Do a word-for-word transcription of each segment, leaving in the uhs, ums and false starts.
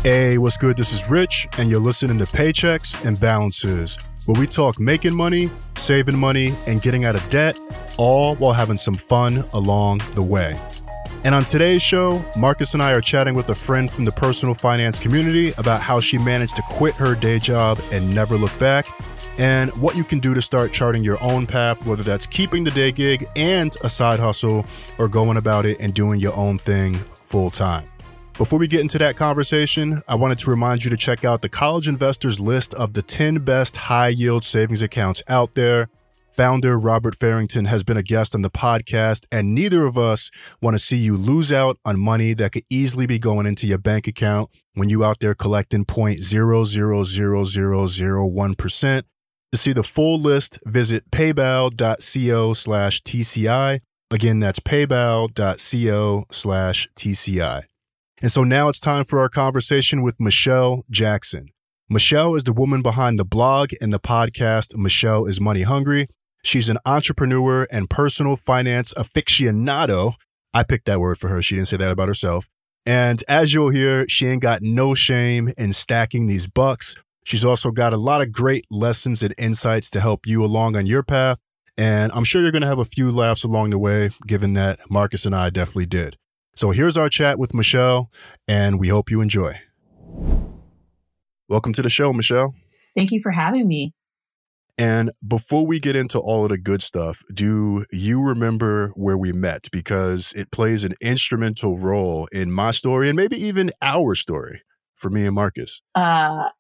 Hey, what's good? This is Rich, and you're listening to Paychecks and Balances, where we talk making money, saving money, and getting out of debt, all while having some fun along the way. And on today's show, Marcus and I are chatting with a friend from the personal finance community about how she managed to quit her day job and never look back, and what you can do to start charting your own path, whether that's keeping the day gig and a side hustle, or going about it and doing your own thing full time. Before we get into that conversation, I wanted to remind you to check out the College Investors list of the ten best high-yield savings accounts out there. Founder Robert Farrington has been a guest on the podcast, and neither of us want to see you lose out on money that could easily be going into your bank account when you out there collecting zero point zero zero zero zero zero one percent. To see the full list, visit paybal.co slash TCI. Again, that's paybal.co slash TCI. And so now it's time for our conversation with Michelle Jackson. Michelle is the woman behind the blog and the podcast Michelle is Money Hungry. She's an entrepreneur and personal finance aficionado. I picked that word for her. She didn't say that about herself. And as you'll hear, she ain't got no shame in stacking these bucks. She's also got a lot of great lessons and insights to help you along on your path. And I'm sure you're going to have a few laughs along the way, given that Marcus and I definitely did. So here's our chat with Michelle, and we hope you enjoy. Welcome to the show, Michelle. Thank you for having me. And before we get into all of the good stuff, do you remember where we met? Because it plays an instrumental role in my story and maybe even our story for me and Marcus. Uh,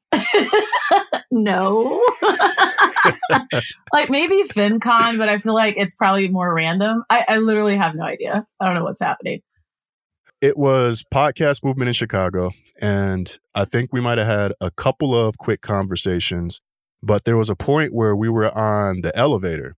no. Like maybe FinCon, but I feel like it's probably more random. I, I literally have no idea. I don't know what's happening. It was Podcast Movement in Chicago, and I think we might have had a couple of quick conversations, but there was a point where we were on the elevator,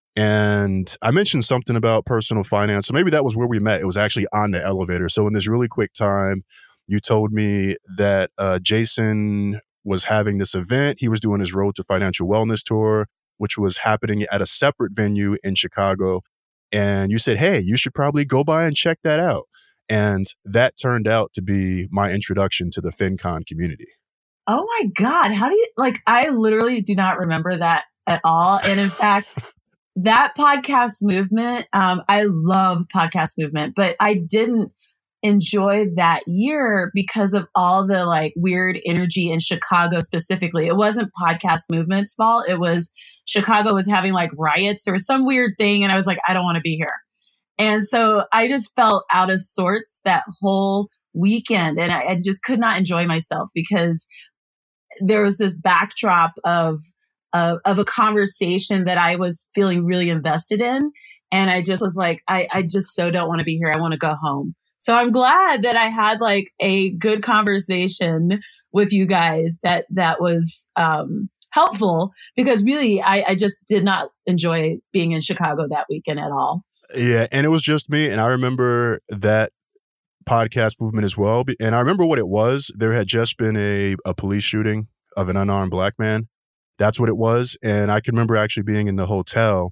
and I mentioned something about personal finance, so maybe that was where we met. It was actually on the elevator. So in this really quick time, you told me that uh, Jason was having this event. He was doing his Road to Financial Wellness tour, which was happening at a separate venue in Chicago, and you said, hey, you should probably go by and check that out. And that turned out to be my introduction to the FinCon community. Oh my God. How do you, like, I literally do not remember that at all. And in fact, that podcast movement, um, I love podcast movement, but I didn't enjoy that year because of all the like weird energy in Chicago specifically. It wasn't podcast movement's fault. It was Chicago was having like riots or some weird thing. And I was like, I don't want to be here. And so I just felt out of sorts that whole weekend. And I, I just could not enjoy myself because there was this backdrop of, of, of a conversation that I was feeling really invested in. And I just was like, I, I just so don't want to be here. I want to go home. So I'm glad that I had like a good conversation with you guys that, that was um, helpful because really I, I just did not enjoy being in Chicago that weekend at all. Yeah, and it was just me. And I remember that podcast movement as well. And I remember what it was. There had just been a, a police shooting of an unarmed black man. That's what it was. And I can remember actually being in the hotel.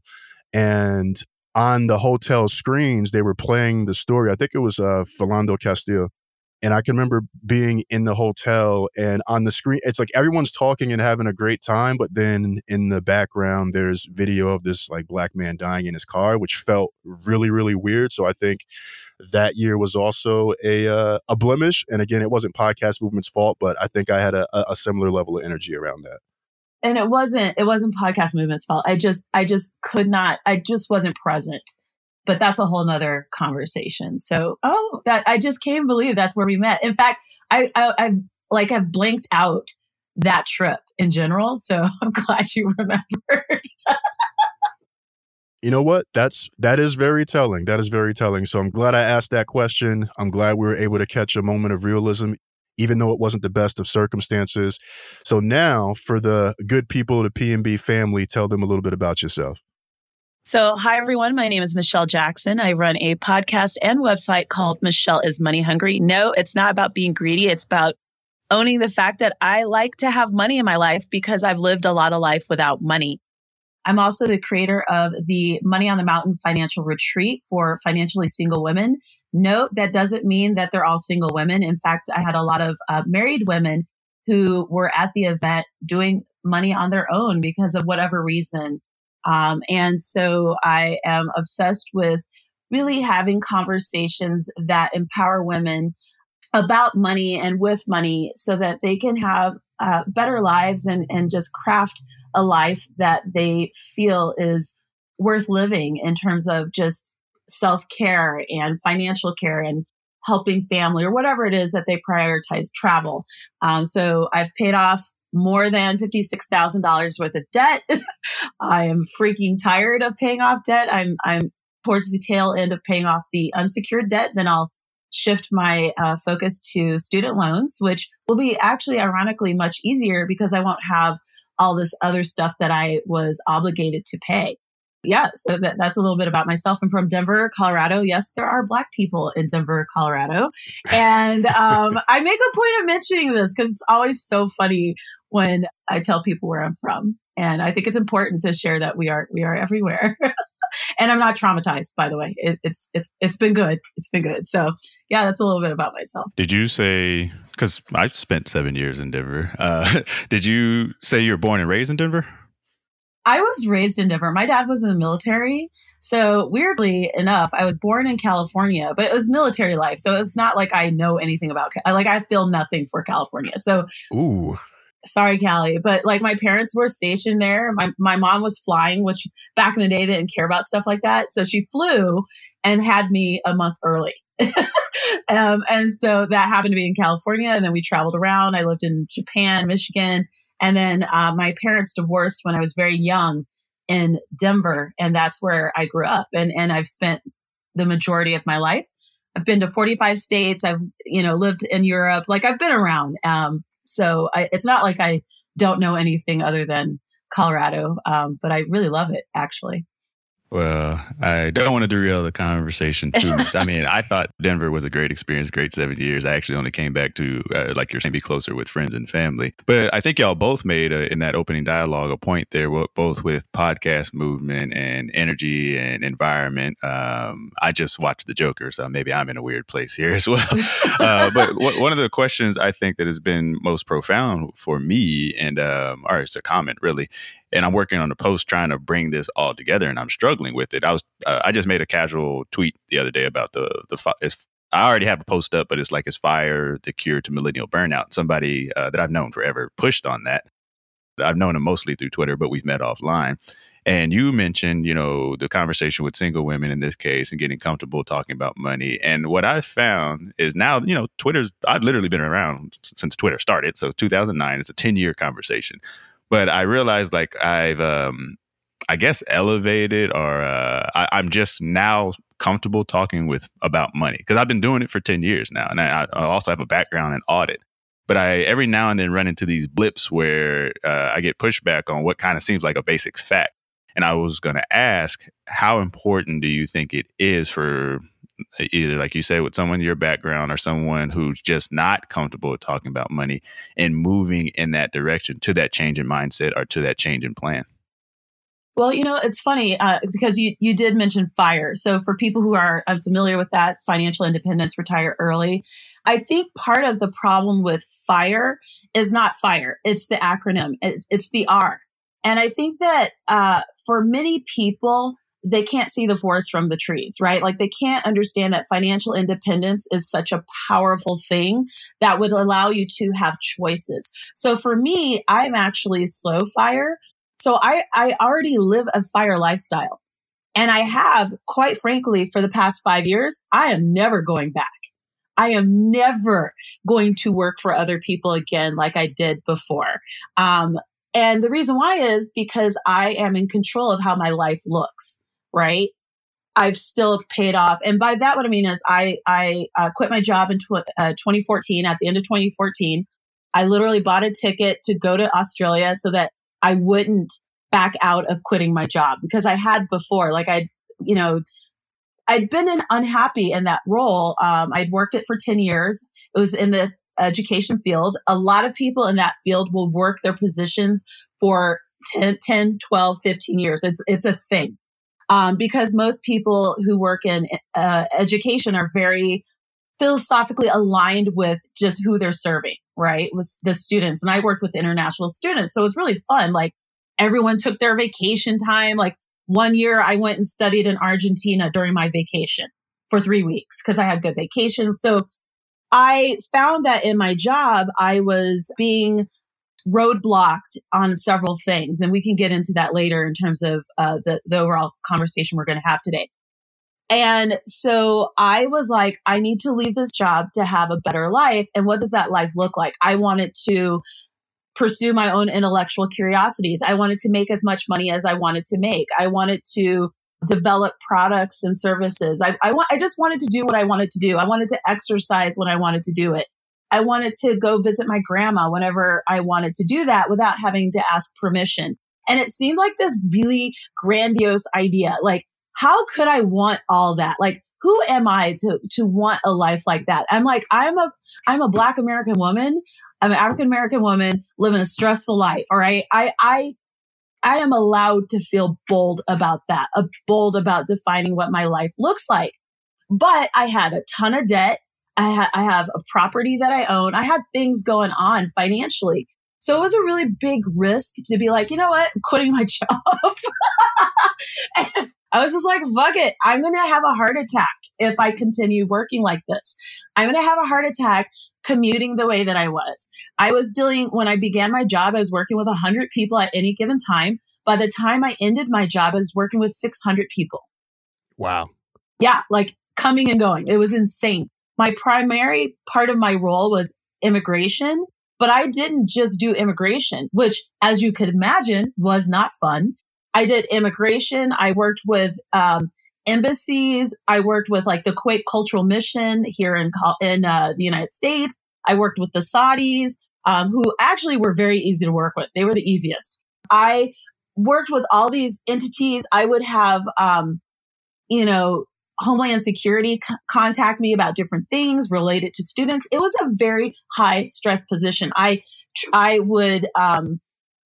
And on the hotel screens, they were playing the story. I think it was uh, Philando Castile. And I can remember being in the hotel and on the screen, it's like everyone's talking and having a great time. But then in the background, there's video of this like black man dying in his car, which felt really, really weird. So I think that year was also a uh, a blemish. And again, it wasn't podcast movement's fault, but I think I had a, a similar level of energy around that. And it wasn't it wasn't podcast movement's fault. I just I just could not. I just wasn't present. But that's a whole nother conversation. So, oh, that I just can't believe that's where we met. In fact, I, I I've like I've blanked out that trip in general. So I'm glad you remembered. You know what? That's that is very telling. That is very telling. So I'm glad I asked that question. I'm glad we were able to catch a moment of realism, even though it wasn't the best of circumstances. So now, for the good people of the P and B family, tell them a little bit about yourself. So, hi, everyone. My name is Michelle Jackson. I run a podcast and website called Michelle is Money Hungry. No, it's not about being greedy. It's about owning the fact that I like to have money in my life because I've lived a lot of life without money. I'm also the creator of the Money on the Mountain Financial Retreat for financially single women. Note, that doesn't mean that they're all single women. In fact, I had a lot of uh, married women who were at the event doing money on their own because of whatever reason. Um, and so I am obsessed with really having conversations that empower women about money and with money so that they can have uh, better lives and, and just craft a life that they feel is worth living in terms of just self-care and financial care and helping family or whatever it is that they prioritize, travel. Um, so I've paid off more than fifty-six thousand dollars worth of debt. I am freaking tired of paying off debt. I'm I'm towards the tail end of paying off the unsecured debt. Then I'll shift my uh, focus to student loans, which will be actually ironically much easier because I won't have all this other stuff that I was obligated to pay. Yeah, so that, that's a little bit about myself. I'm from Denver, Colorado. Yes, there are Black people in Denver, Colorado. And um, I make a point of mentioning this because it's always so funny when I tell people where I'm from. And I think it's important to share that we are we are everywhere. And I'm not traumatized, by the way. It, it's it's it's been good. It's been good. So yeah, that's a little bit about myself. Did you say, because I've spent seven years in Denver, uh, did you say you were born and raised in Denver? I was raised in Denver. My dad was in the military. So weirdly enough, I was born in California, but it was military life. So it's not like I know anything about, like I feel nothing for California. So Ooh. Sorry, Callie, but like my parents were stationed there. My my mom was flying, which back in the day, they didn't care about stuff like that. So she flew and had me a month early. um, and so that happened to be in California. And then we traveled around. I lived in Japan, Michigan. And then uh, my parents divorced when I was very young in Denver. And that's where I grew up. And, and I've spent the majority of my life. I've been to forty-five states. I've, you know, lived in Europe. Like I've been around. Um, So I, it's not like I don't know anything other than Colorado, um, but I really love it, actually. Well, I don't want to derail the conversation too much. I mean, I thought Denver was a great experience, great seven years. I actually only came back to, uh, like you're saying, be closer with friends and family. But I think y'all both made a, in that opening dialogue a point there, both with podcast movement and energy and environment. Um, I just watched The Joker, so maybe I'm in a weird place here as well. uh, but w- one of the questions I think that has been most profound for me, and um, or it's a comment really, and I'm working on a post trying to bring this all together, and I'm struggling with it. I was, uh, I just made a casual tweet the other day about the the. It's, I already have a post up, but it's like, "Is FIRE the cure to millennial burnout?" Somebody uh, that I've known forever pushed on that. I've known him mostly through Twitter, but we've met offline. And you mentioned, you know, the conversation with single women in this case and getting comfortable talking about money. And what I've found is now, you know, Twitter's, I've literally been around since Twitter started. So two thousand nine, it's a ten year conversation. But I realized like I've, um, I guess, elevated or uh, I, I'm just now comfortable talking with about money because I've been doing it for ten years now. And I, I also have a background in audit. But I every now and then run into these blips where uh, I get pushback on what kind of seems like a basic fact. And I was going to ask, how important do you think it is for either, like you say, with someone in your background or someone who's just not comfortable with talking about money and moving in that direction to that change in mindset or to that change in plan? Well, you know, it's funny uh, because you, you did mention FIRE. So for people who are unfamiliar with that, financial independence, retire early. I think part of the problem with FIRE is not FIRE. It's the acronym. It's, it's the R. And I think that uh, for many people, they can't see the forest from the trees, right? Like they can't understand that financial independence is such a powerful thing that would allow you to have choices. So for me, I'm actually slow FIRE. So I, I already live a FIRE lifestyle. And I have, quite frankly, for the past five years, I am never going back. I am never going to work for other people again like I did before. Um, and the reason why is because I am in control of how my life looks, right? I've still paid off. And by that, what I mean is I, I uh, quit my job in tw- uh, twenty fourteen, at the end of twenty fourteen. I literally bought a ticket to go to Australia so that I wouldn't back out of quitting my job because I had before, like I, you know, I'd been in, unhappy in that role. Um, I'd worked it for ten years. It was in the education field. A lot of people in that field will work their positions for ten, ten, twelve, fifteen years. It's, it's a thing. Um, because most people who work in uh, education are very philosophically aligned with just who they're serving, right? With the students. And I worked with international students. So it was really fun. Like everyone took their vacation time. Like one year I went and studied in Argentina during my vacation for three weeks because I had good vacation. So I found that in my job, I was being roadblocked on several things. And we can get into that later in terms of uh, the, the overall conversation we're going to have today. And so I was like, I need to leave this job to have a better life. And what does that life look like? I wanted to pursue my own intellectual curiosities. I wanted to make as much money as I wanted to make. I wanted to develop products and services. I, I, want, I just wanted to do what I wanted to do. I wanted to exercise when I wanted to do it. I wanted to go visit my grandma whenever I wanted to do that without having to ask permission. And it seemed like this really grandiose idea. Like, how could I want all that? Like, who am I to to want a life like that? I'm like, I'm a I'm a Black American woman. I'm an African American woman living a stressful life. All right. I I I am allowed to feel bold about that, uh, bold about defining what my life looks like. But I had a ton of debt. I had I have a property that I own. I had things going on financially. So it was a really big risk to be like, you know what, I'm quitting my job. And I was just like, fuck it. I'm going to have a heart attack if I continue working like this. I'm going to have a heart attack commuting the way that I was. I was dealing, when I began my job, I was working with one hundred people at any given time. By the time I ended my job, I was working with six hundred people. Wow. Yeah, like coming and going. It was insane. My primary part of my role was immigration, but I didn't just do immigration, which, as you could imagine, was not fun. I did immigration. I worked with um, embassies. I worked with like the Kuwait Cultural Mission here in in uh, the United States. I worked with the Saudis, um, who actually were very easy to work with. They were the easiest. I worked with all these entities. I would have, um, you know, Homeland Security c- contact me about different things related to students. It was a very high stress position. I I would. Um,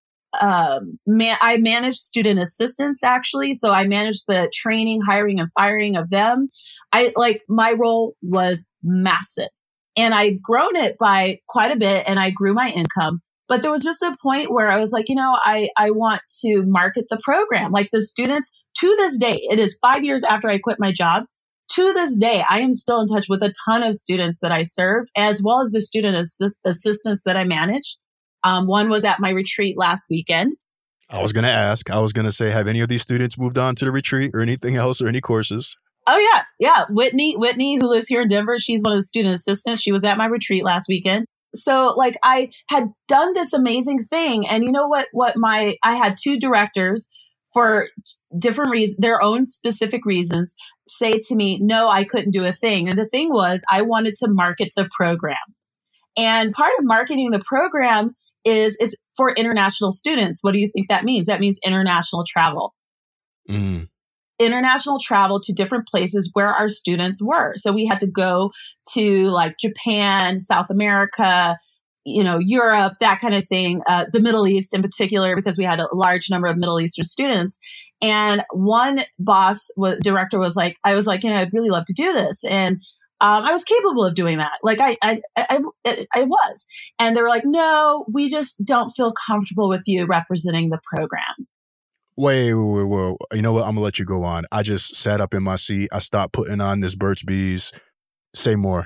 Um, man, I managed student assistants actually. So I managed the training, hiring, and firing of them. I like my role was massive and I'd grown it by quite a bit and I grew my income. But there was just a point where I was like, you know, I, I want to market the program. Like the students to this day, it is five years after I quit my job. To this day, I am still in touch with a ton of students that I served, as well as the student assist- assistants that I managed. Um, one was at my retreat last weekend. I was going to ask, I was going to say, have any of these students moved on to the retreat or anything else or any courses? Oh, yeah. Yeah. Whitney, Whitney, who lives here in Denver, she's one of the student assistants. She was at my retreat last weekend. So like I had done this amazing thing. And you know what, what my, I had two directors for different reasons, their own specific reasons, say to me, no, I couldn't do a thing. And the thing was, I wanted to market the program. And part of marketing the program is is for international students. What do you think that means? That means international travel. Mm. International travel to different places where our students were. So we had to go to like Japan, South America, you know, Europe, that kind of thing, uh, the Middle East in particular, because we had a large number of Middle Eastern students. And one boss, w- director was like, I was like, you know, I'd really love to do this. And Um, I was capable of doing that. Like I, I, I, I, I was. And they were like, no, we just don't feel comfortable with you representing the program. Wait, wait, wait, wait. You know what? I'm going to let you go on. I just sat up in my seat. I stopped putting on this Burt's Bees. Say more.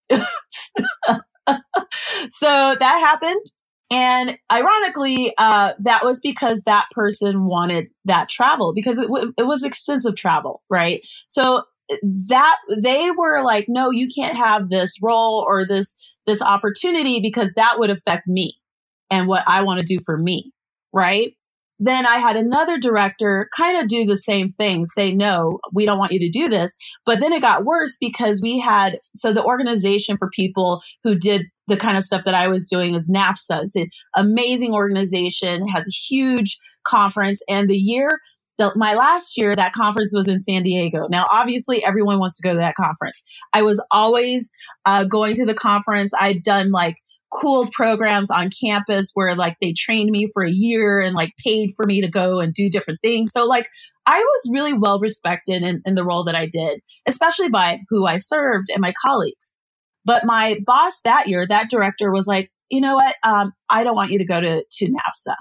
So that happened. And ironically, uh, that was because that person wanted that travel because it, w- it was extensive travel, right? So that they were like, no, you can't have this role or this, this opportunity because that would affect me and what I want to do for me. Right. Then I had another director kind of do the same thing, say, no, we don't want you to do this. But then it got worse because we had, so the organization for people who did the kind of stuff that I was doing is NAFSA. It's an amazing organization, has a huge conference. And the year The, my last year, that conference was in San Diego. Now, obviously, everyone wants to go to that conference. I was always uh, going to the conference. I'd done like cool programs on campus where like they trained me for a year and like paid for me to go and do different things. So like I was really well respected in, in the role that I did, especially by who I served and my colleagues. But my boss that year, that director was like, you know what? Um, I don't want you to go to, to NAFSA.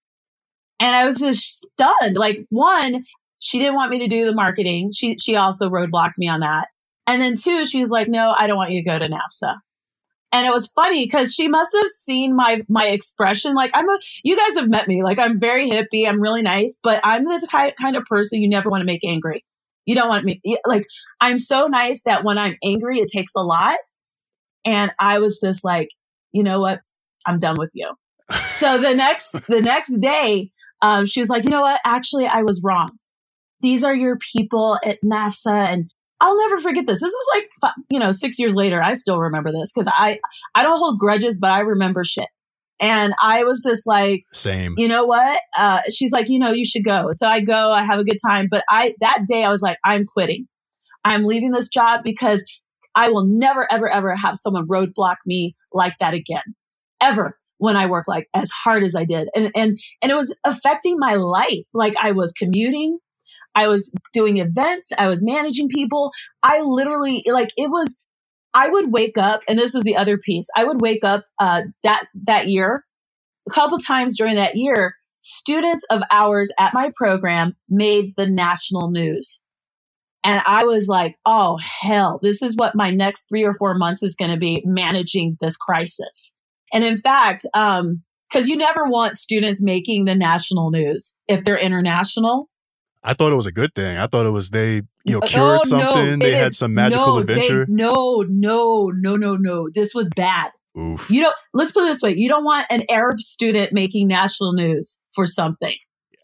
And I was just stunned. Like one, she didn't want me to do the marketing. She, she also roadblocked me on that. And then two, she was like, no, I don't want you to go to NAFSA. And it was funny because she must have seen my my expression. Like I'm a, you guys have met me. Like I'm very hippie. I'm really nice, but I'm the ki- kind of person you never want to make angry. You don't want to make like I'm so nice that when I'm angry, it takes a lot. And I was just like, you know what? I'm done with you. So the next the next day, um, she was like, you know what? Actually, I was wrong. These are your people at NAFSA, and I'll never forget this. This is like, you know, six years later, I still remember this because I, I don't hold grudges, but I remember shit. And I was just like, same. You know what? Uh, she's like, you know, you should go. So I go, I have a good time. But I, that day I was like, I'm quitting. I'm leaving this job because I will never, ever, ever have someone roadblock me like that again, ever. When I work like as hard as I did. And, and, and it was affecting my life. Like I was commuting. I was doing events. I was managing people. I literally, like, it was, I would wake up, and this was the other piece. I would wake up uh, that, that year, a couple times during that year, students of ours at my program made the national news. And I was like, oh, hell, this is what my next three or four months is going to be, managing this crisis. And in fact, um, because you never want students making the national news if they're international. I thought it was a good thing. I thought it was they, you know, cured oh, no, something. They is, had some magical no, adventure. They, no, no, no, no, no. This was bad. Oof. You don't. Let's put it this way: you don't want an Arab student making national news for something.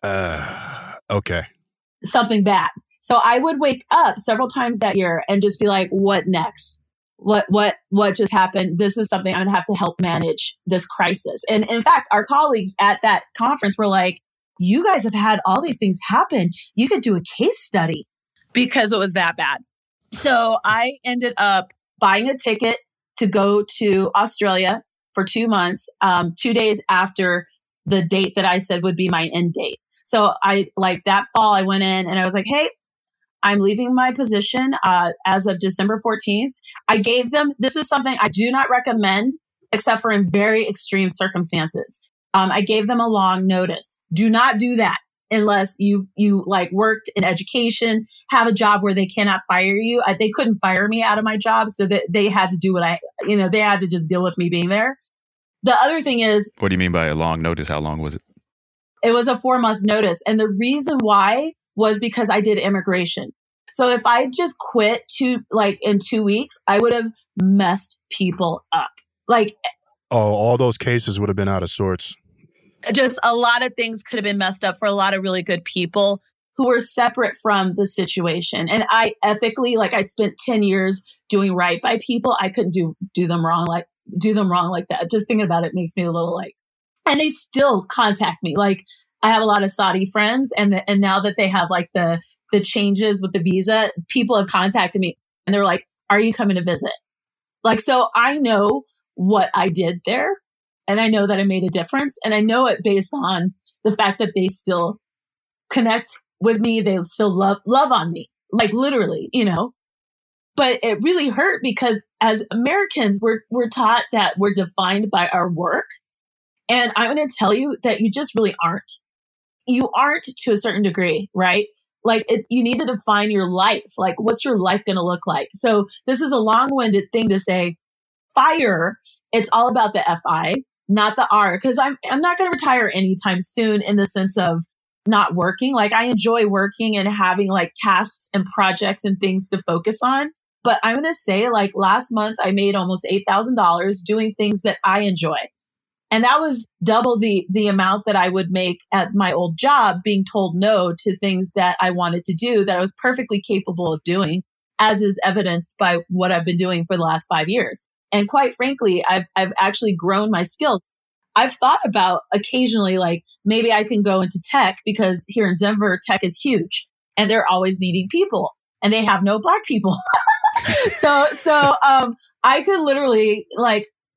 Uh, okay. Something bad. So I would wake up several times that year and just be like, "What next? What what what just happened? This is something I'm gonna have to help manage this crisis." And in fact, our colleagues at that conference were like, you guys have had all these things happen. You could do a case study. Because it was that bad. So I ended up buying a ticket to go to Australia for two months, um, two days after the date that I said would be my end date. So I like that fall, I went in and I was like, hey, I'm leaving my position uh, as of December fourteenth. I gave them, this is something I do not recommend, except for in very extreme circumstances. Um, I gave them a long notice. Do not do that unless you you like worked in education, have a job where they cannot fire you. I, they couldn't fire me out of my job, so that they had to do what I, you know, they had to just deal with me being there. The other thing is, what do you mean by a long notice? How long was it? It was a four month notice, and the reason why was because I did immigration. So if I just quit two like in two weeks, I would have messed people up. Like. Oh, all those cases would have been out of sorts. Just a lot of things could have been messed up for a lot of really good people who were separate from the situation. And I ethically, like I'd spent ten years doing right by people. I couldn't do, do them wrong, like do them wrong like that. Just thinking about it makes me a little like, and they still contact me. Like I have a lot of Saudi friends, and the, and now that they have like the, the changes with the visa, people have contacted me and they're like, are you coming to visit? Like, so I know what I did there. And I know that I made a difference. And I know it based on the fact that they still connect with me. They still love, love on me, like literally, you know, but it really hurt because as Americans, we're, we're taught that we're defined by our work. And I'm going to tell you that you just really aren't. You aren't to a certain degree, right? Like it, you need to define your life. Like what's your life going to look like? So this is a long-winded thing to say, FIRE. It's all about the F I, not the R, because I'm I'm not going to retire anytime soon in the sense of not working. Like I enjoy working and having like tasks and projects and things to focus on. But I'm going to say like last month, I made almost eight thousand dollars doing things that I enjoy. And that was double the the amount that I would make at my old job, being told no to things that I wanted to do that I was perfectly capable of doing, as is evidenced by what I've been doing for the last five years. And quite frankly, I've I've actually grown my skills. I've thought about occasionally, like maybe I can go into tech because here in Denver, tech is huge and they're always needing people and they have no Black people. so so um, I could literally like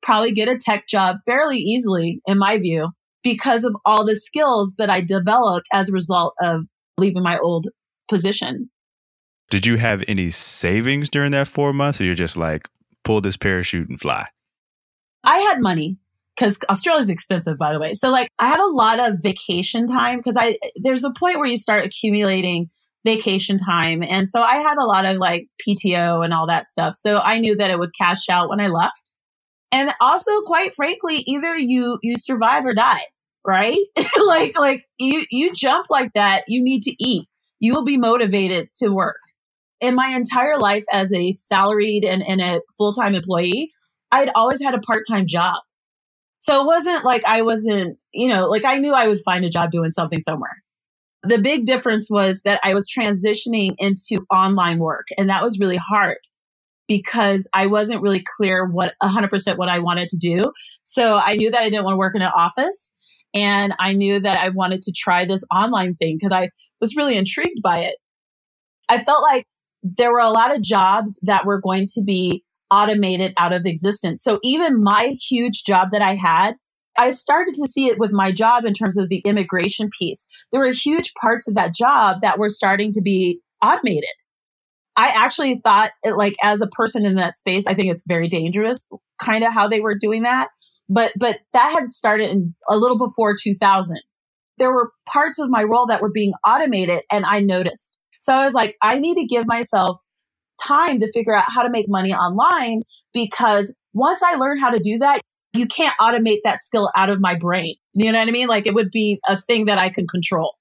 probably get a tech job fairly easily, in my view, because of all the skills that I developed as a result of leaving my old position. Did you have any savings during that four months, or you're just like, pull this parachute and fly? I had money because Australia's expensive, by the way. So like I had a lot of vacation time because I there's a point where you start accumulating vacation time. And so I had a lot of like P T O and all that stuff. So I knew that it would cash out when I left. And also, quite frankly, either you you survive or die, right? like like you you jump like that, you need to eat. You will be motivated to work. In my entire life as a salaried and, and a full-time employee, I'd always had a part-time job. So it wasn't like I wasn't, you know, like I knew I would find a job doing something somewhere. The big difference was that I was transitioning into online work. And that was really hard because I wasn't really clear what one hundred percent what I wanted to do. So I knew that I didn't want to work in an office. And I knew that I wanted to try this online thing because I was really intrigued by it. I felt like there were a lot of jobs that were going to be automated out of existence. So even my huge job that I had, I started to see it with my job in terms of the immigration piece. There were huge parts of that job that were starting to be automated. I actually thought, it, like, as a person in that space, I think it's very dangerous, kind of how they were doing that. But but that had started in a little before two thousand. There were parts of my role that were being automated, and I noticed. So I was like, I need to give myself time to figure out how to make money online, because once I learn how to do that, you can't automate that skill out of my brain. You know what I mean? Like it would be a thing that I can control.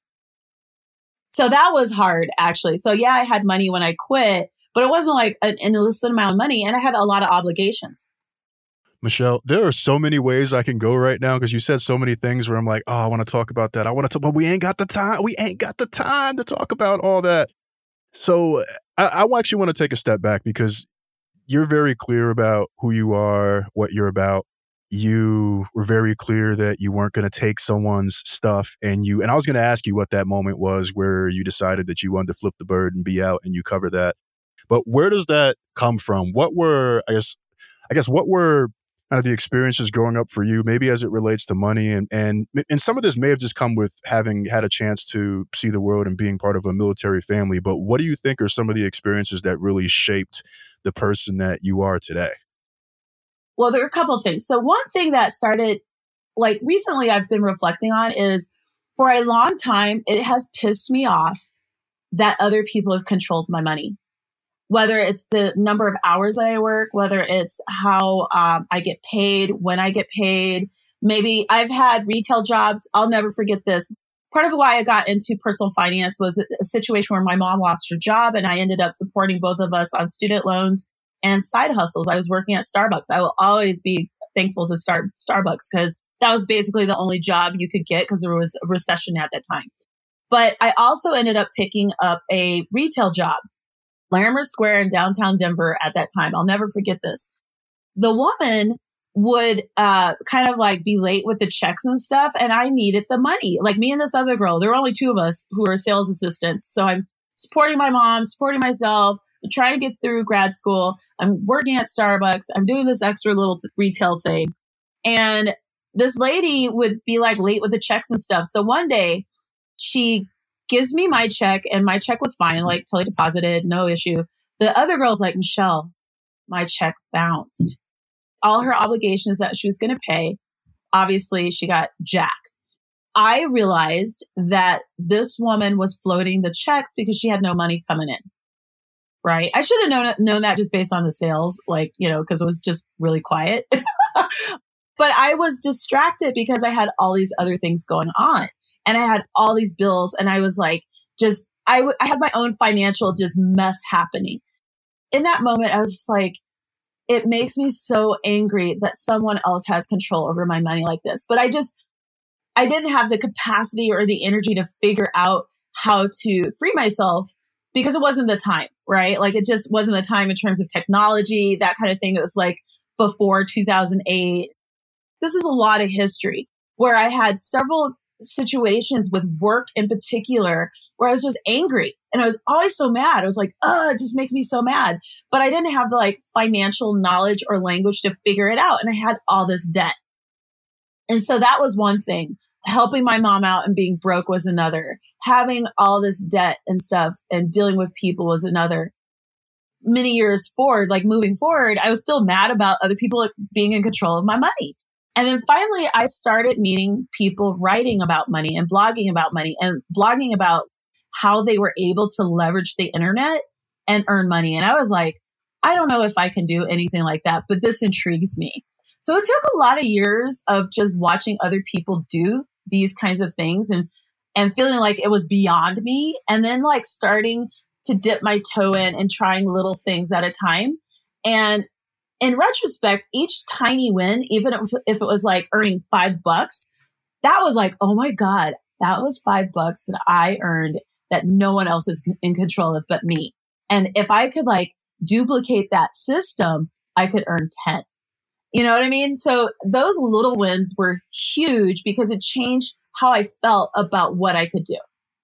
So that was hard, actually. So yeah, I had money when I quit, but it wasn't like an illicit amount of money, and I had a lot of obligations. Michelle, there are so many ways I can go right now because you said so many things where I'm like, oh, I want to talk about that. I want to talk, but we ain't got the time. We ain't got the time to talk about all that. So I, I actually want to take a step back because you're very clear about who you are, what you're about. You were very clear that you weren't going to take someone's stuff and you, and I was going to ask you what that moment was where you decided that you wanted to flip the bird and be out, and you cover that. But where does that come from? What were, I guess, I guess, what were kind of the experiences growing up for you, maybe as it relates to money? And, and, and some of this may have just come with having had a chance to see the world and being part of a military family. But what do you think are some of the experiences that really shaped the person that you are today? Well, there are a couple of things. So one thing that started, like recently I've been reflecting on is, for a long time, it has pissed me off that other people have controlled my money. Whether it's the number of hours that I work, whether it's how um, I get paid, when I get paid. Maybe I've had retail jobs. I'll never forget this. Part of why I got into personal finance was a situation where my mom lost her job, and I ended up supporting both of us on student loans and side hustles. I was working at Starbucks. I will always be thankful to start Starbucks because that was basically the only job you could get because there was a recession at that time. But I also ended up picking up a retail job, Larimer Square in downtown Denver at that time. I'll never forget this. The woman would uh, kind of like be late with the checks and stuff, and I needed the money. Like me and this other girl, there were only two of us who were sales assistants. So I'm supporting my mom, supporting myself, trying to get through grad school. I'm working at Starbucks. I'm doing this extra little th- retail thing. And this lady would be like late with the checks and stuff. So one day she gives me my check, and my check was fine, like totally deposited, no issue. The other girl's like, Michelle, my check bounced. All her obligations that she was going to pay, obviously she got jacked. I realized that this woman was floating the checks because she had no money coming in. Right. I should have known, known that just based on the sales, like, you know, because it was just really quiet. But I was distracted because I had all these other things going on, and I had all these bills, and I was like, just, I, w- I had my own financial just mess happening. In that moment, I was just like, it makes me so angry that someone else has control over my money like this. But I just, I didn't have the capacity or the energy to figure out how to free myself because it wasn't the time, right? Like it just wasn't the time in terms of technology, that kind of thing. It was like before two thousand eight. This is a lot of history where I had several situations with work in particular where I was just angry. And I was always so mad. I was like, oh, it just makes me so mad. But I didn't have the like financial knowledge or language to figure it out. And I had all this debt. And so that was one thing. Helping my mom out and being broke was another. Having all this debt and stuff and dealing with people was another. Many years forward, like moving forward, I was still mad about other people like, being in control of my money. And then finally, I started meeting people writing about money and blogging about money and blogging about how they were able to leverage the internet and earn money. And I was like, I don't know if I can do anything like that, but this intrigues me. So it took a lot of years of just watching other people do these kinds of things and, and feeling like it was beyond me. And then like starting to dip my toe in and trying little things at a time. And in retrospect, each tiny win, even if, if it was like earning five bucks, that was like, oh my God, that was five bucks that I earned that no one else is in control of but me. And if I could like duplicate that system, I could earn ten. You know what I mean? So those little wins were huge because it changed how I felt about what I could do.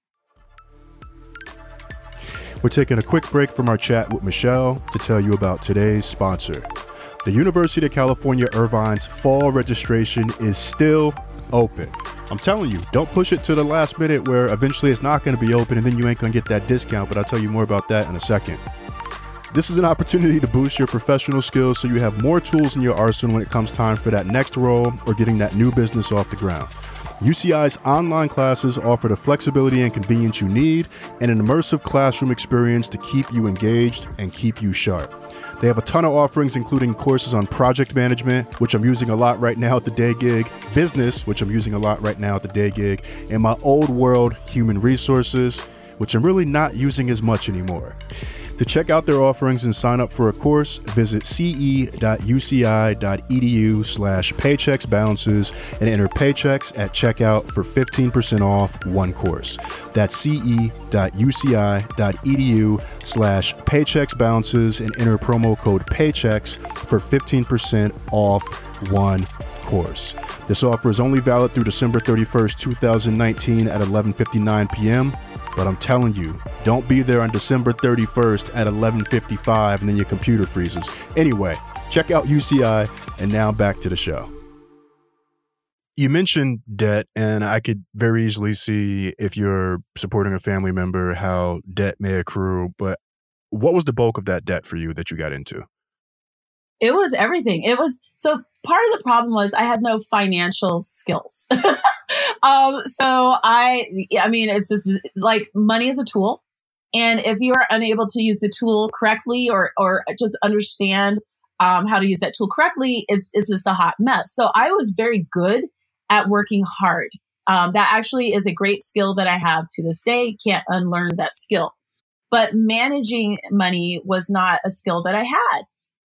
We're taking a quick break from our chat with Michelle to tell you about today's sponsor. The University of California, Irvine's fall registration is still open. I'm telling you, don't push it to the last minute where eventually it's not going to be open and then you ain't going to get that discount, but I'll tell you more about that in a second. This is an opportunity to boost your professional skills so you have more tools in your arsenal when it comes time for that next role or getting that new business off the ground. U C I's online classes offer the flexibility and convenience you need and an immersive classroom experience to keep you engaged and keep you sharp. They have a ton of offerings, including courses on project management, which I'm using a lot right now at the day gig, business, which I'm using a lot right now at the day gig, and my old world, human resources, which I'm really not using as much anymore. To check out their offerings and sign up for a course, visit ce.uci.edu slash paychecks balances and enter paychecks at checkout for fifteen percent off one course. That's ce.uci.edu slash paychecks balances and enter promo code paychecks for fifteen percent off one course. This offer is only valid through December thirty-first, twenty nineteen at eleven fifty-nine p.m. But I'm telling you, don't be there on December thirty-first at eleven fifty-five and then your computer freezes. Anyway, check out U C I, and now back to the show. You mentioned debt, and I could very easily see if you're supporting a family member how debt may accrue, but what was the bulk of that debt for you that you got into? It was everything. It was, so part of the problem was I had no financial skills. um, so I, I mean, it's just like money is a tool. And if you are unable to use the tool correctly or, or just understand um, how to use that tool correctly, it's, it's just a hot mess. So I was very good at working hard. Um, that actually is a great skill that I have to this day. Can't unlearn that skill. But managing money was not a skill that I had.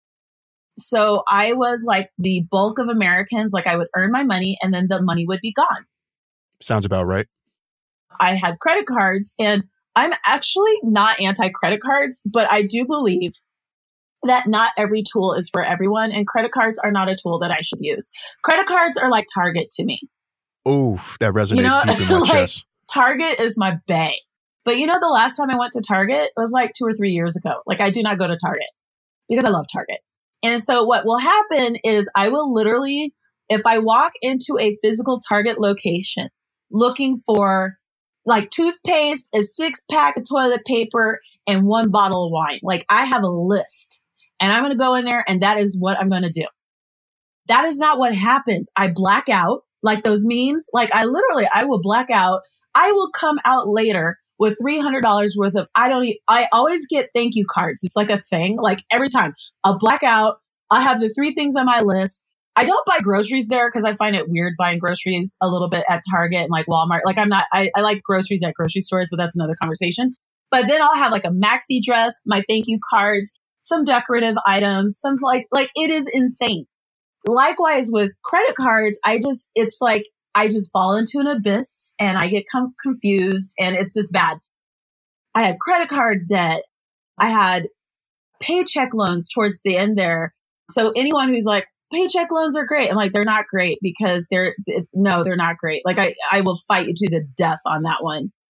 So I was like the bulk of Americans, like I would earn my money and then the money would be gone. Sounds about right. I had credit cards, and I'm actually not anti-credit cards, but I do believe that not every tool is for everyone, and credit cards are not a tool that I should use. Credit cards are like Target to me. Oof, that resonates you know, deep in my like, chest. Target is my bae. But you know, the last time I went to Target, it was like two or three years ago. Like I do not go to Target because I love Target. And so what will happen is I will literally, if I walk into a physical Target location looking for like toothpaste, a six pack of toilet paper, and one bottle of wine, like I have a list and I'm going to go in there and that is what I'm going to do. That is not what happens. I black out like those memes. Like I literally, I will black out. I will come out later with three hundred dollars worth of, I don't, I always get thank you cards. It's like a thing. Like every time I'll black out, I have the three things on my list. I don't buy groceries there because I find it weird buying groceries a little bit at Target and like Walmart. Like I'm not, I, I like groceries at grocery stores, but that's another conversation. But then I'll have like a maxi dress, my thank you cards, some decorative items, some like, like it is insane. Likewise with credit cards, I just, it's like, I just fall into an abyss and I get com- confused and it's just bad. I had credit card debt. I had paycheck loans towards the end there. So anyone who's like, paycheck loans are great. I'm like, they're not great because they're, it, no, they're not great. Like I, I will fight you to the death on that one.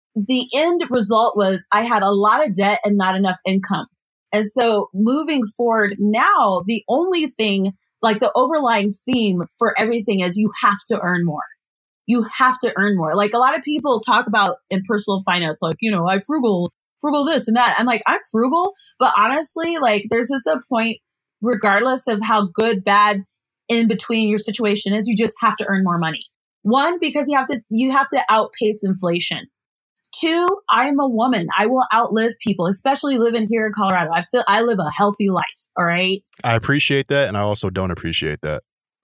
the end result was I had a lot of debt and not enough income. And so moving forward now, the only thing, like the overlying theme for everything is you have to earn more. You have to earn more. Like a lot of people talk about in personal finance, like, you know, I frugal, frugal this and that. I'm like, I'm frugal. But honestly, like there's just a point, regardless of how good, bad, in between your situation is, you just have to earn more money. One, because you have to, you have to outpace inflation. Two, I'm a woman. I will outlive people, especially living here in Colorado. I feel I live a healthy life. All right. I appreciate that. And I also don't appreciate that.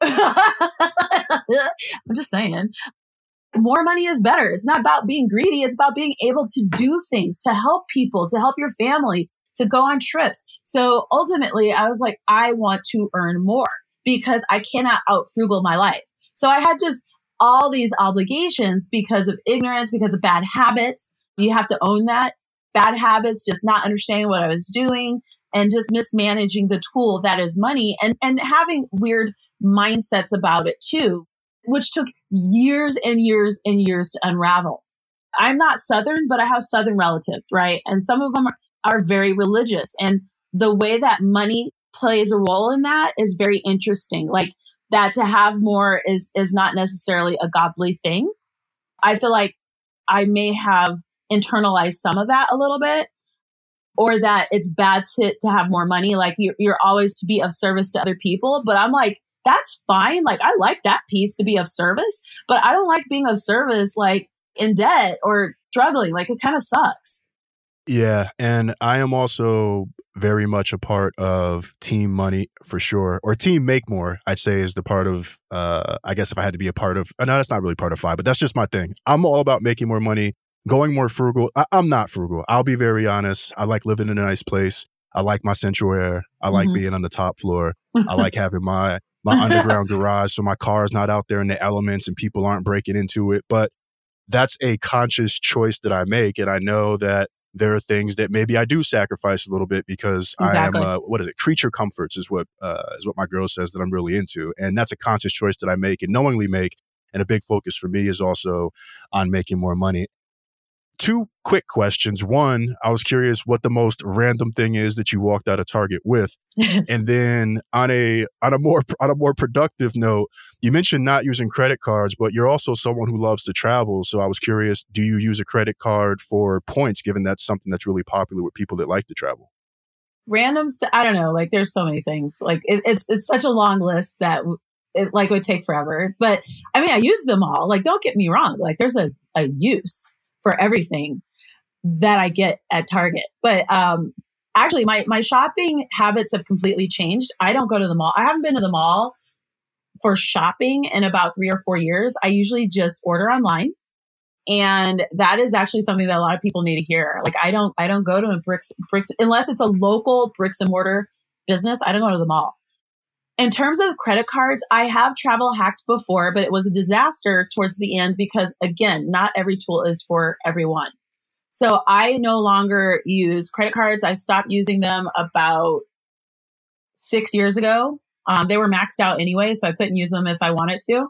I'm just saying. More money is better. It's not about being greedy. It's about being able to do things, to help people, to help your family, to go on trips. So ultimately, I was like, I want to earn more because I cannot out frugal my life. So I had just all these obligations because of ignorance, because of bad habits. You have to own that. Bad habits, just not understanding what I was doing and just mismanaging the tool that is money and, and having weird mindsets about it too, which took years and years and years to unravel. I'm not Southern, but I have Southern relatives, right? And some of them are, are very religious. And the way that money plays a role in that is very interesting. Like that to have more is is not necessarily a godly thing. I feel like I may have internalized some of that a little bit, or that it's bad to, to have more money. Like you're, you're always to be of service to other people. But I'm like, that's fine. Like I like that piece to be of service, but I don't like being of service like in debt or struggling. Like it kind of sucks. Yeah. And I am also very much a part of Team Money for sure, or Team Make More, I'd say is the part of, uh, I guess if I had to be a part of, no, that's not really part of Five, but that's just my thing. I'm all about making more money, going more frugal. I, I'm not frugal. I'll be very honest. I like living in a nice place. I like my central air. I like mm-hmm. being on the top floor. I like having my my underground garage so my car is not out there in the elements and people aren't breaking into it. But that's a conscious choice that I make. And I know that there are things that maybe I do sacrifice a little bit because exactly. I am, uh, what is it? Creature comforts is what uh, is what my girl says that I'm really into. And that's a conscious choice that I make and knowingly make. And a big focus for me is also on making more money. Two quick questions. One, I was curious what the most random thing is that you walked out of Target with. And then on a on a more on a more productive note, you mentioned not using credit cards, but you're also someone who loves to travel. So I was curious, do you use a credit card for points, given that's something that's really popular with people that like to travel? Random stuff. I don't know. Like there's so many things. Like it, it's it's such a long list that it like would take forever. But I mean, I use them all. Like don't get me wrong. Like there's a, a use for everything that I get at Target. But um, actually, my my shopping habits have completely changed. I don't go to the mall. I haven't been to the mall for shopping in about three or four years. I usually just order online. And that is actually something that a lot of people need to hear. Like I don't I don't go to a bricks bricks unless it's a local bricks and mortar business. I don't go to the mall. In terms of credit cards, I have travel hacked before, but it was a disaster towards the end because, again, not every tool is for everyone. So I no longer use credit cards. I stopped using them about six years ago. Um, they were maxed out anyway, so I couldn't use them if I wanted to.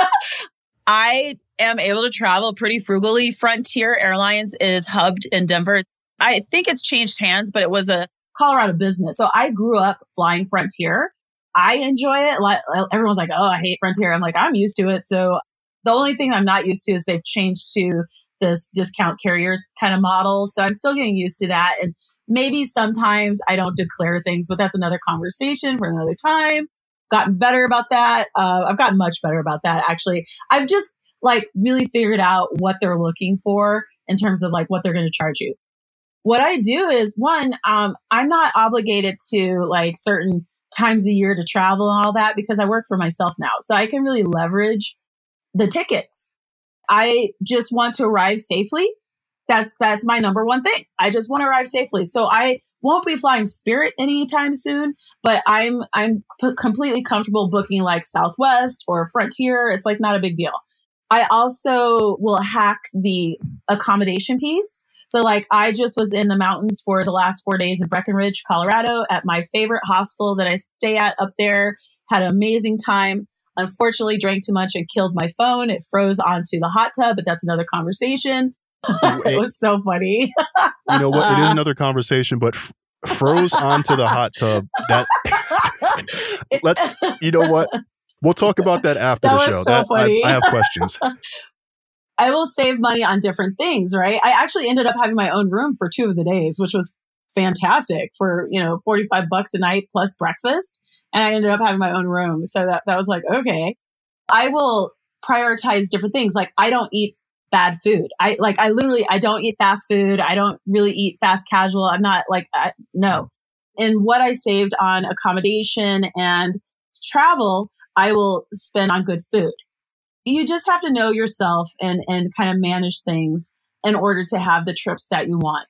I am able to travel pretty frugally. Frontier Airlines is hubbed in Denver. I think it's changed hands, but it was a Colorado business. So I grew up flying Frontier. I enjoy it. Like everyone's like, oh, I hate Frontier. I'm like, I'm used to it. So the only thing I'm not used to is they've changed to this discount carrier kind of model. So I'm still getting used to that. And maybe sometimes I don't declare things, but that's another conversation for another time. Gotten better about that. Uh, I've gotten much better about that, actually. I've just like really figured out what they're looking for in terms of like what they're going to charge you. What I do is one, um, I'm not obligated to like certain times a year to travel and all that because I work for myself now. So I can really leverage the tickets. I just want to arrive safely. That's that's my number one thing. I just want to arrive safely. So I won't be flying Spirit anytime soon, but I'm I'm p- completely comfortable booking like Southwest or Frontier. It's like not a big deal. I also will hack the accommodation piece. So like I just was in the mountains for the last four days in Breckenridge, Colorado at my favorite hostel that I stay at up there. Had an amazing time. Unfortunately, drank too much and killed my phone. It froze onto the hot tub, but that's another conversation. It was so funny. You know what? It is another conversation, but f- froze onto the hot tub. That let's. You know what? We'll talk about that after that the show. Was so that funny. I, I have questions. I will save money on different things, right? I actually ended up having my own room for two of the days, which was fantastic for, you know, forty-five bucks a night plus breakfast. And I ended up having my own room. So that, that was like, okay, I will prioritize different things. Like I don't eat bad food. I like, I literally, I don't eat fast food. I don't really eat fast casual. I'm not like, I, no. And what I saved on accommodation and travel, I will spend on good food. You just have to know yourself and, and kind of manage things in order to have the trips that you want.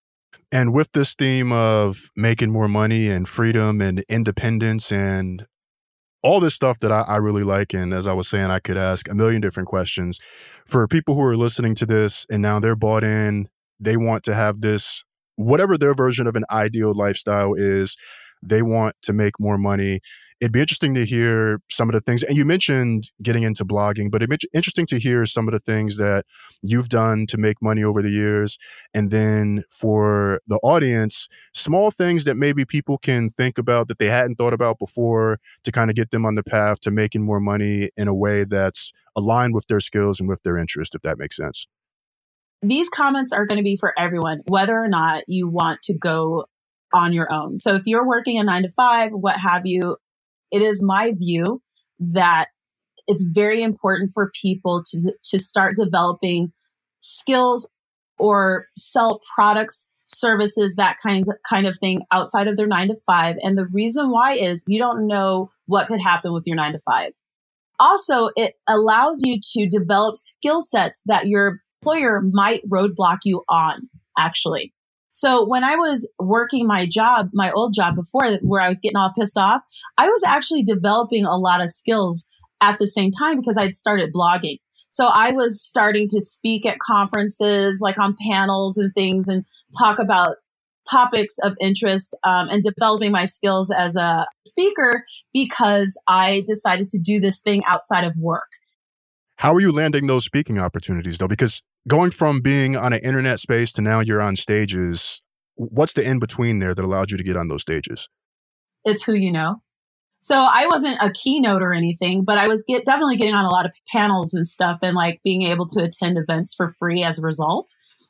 And with this theme of making more money and freedom and independence and all this stuff that I, I really like, and as I was saying, I could ask a million different questions. For people who are listening to this and now they're bought in, they want to have this, whatever their version of an ideal lifestyle is, they want to make more money. It'd be interesting to hear some of the things, and you mentioned getting into blogging, but it'd be interesting to hear some of the things that you've done to make money over the years. And then for the audience, small things that maybe people can think about that they hadn't thought about before to kind of get them on the path to making more money in a way that's aligned with their skills and with their interest, if that makes sense. These comments are going to be for everyone, whether or not you want to go on your own. So if you're working a nine to five, what have you, it is my view that it's very important for people to, to start developing skills or sell products, services, that kinds of, kind of thing outside of their nine to five. And the reason why is you don't know what could happen with your nine to five. Also, it allows you to develop skill sets that your employer might roadblock you on, actually. So when I was working my job, my old job before, where I was getting all pissed off, I was actually developing a lot of skills at the same time because I'd started blogging. So I was starting to speak at conferences, like on panels and things, and talk about topics of interest, um, and developing my skills as a speaker because I decided to do this thing outside of work. How are you landing those speaking opportunities, though? Because going from being on an internet space to now you're on stages, what's the in between there that allowed you to get on those stages? It's who you know. So I wasn't a keynote or anything, but I was get, definitely getting on a lot of panels and stuff and like being able to attend events for free as a result.